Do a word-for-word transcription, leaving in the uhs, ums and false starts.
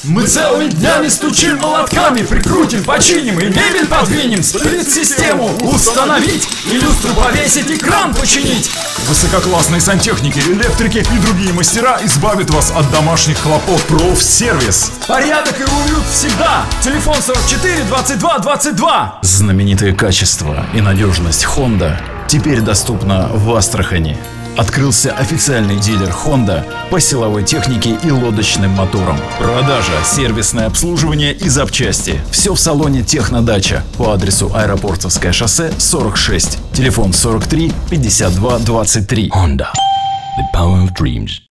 Мы целыми днями стучим молотками, прикрутим, починим и мебель подвинем, сплит-систему установить, и люстру повесить, экран починить. Высококлассные сантехники, электрики и другие мастера избавят вас от домашних хлопот. Профсервис. Порядок и уют всегда. Телефон сорок четыре двадцать два двадцать два. Знаменитое качество и надежность Honda теперь доступна в Астрахани. Открылся официальный дилер Honda по силовой технике и лодочным моторам. Продажа, сервисное обслуживание и запчасти. Все в салоне Технодача по адресу Аэропортовское шоссе сорок шесть. Телефон сорок три пятьдесят два двадцать три. Honda. The power of dreams.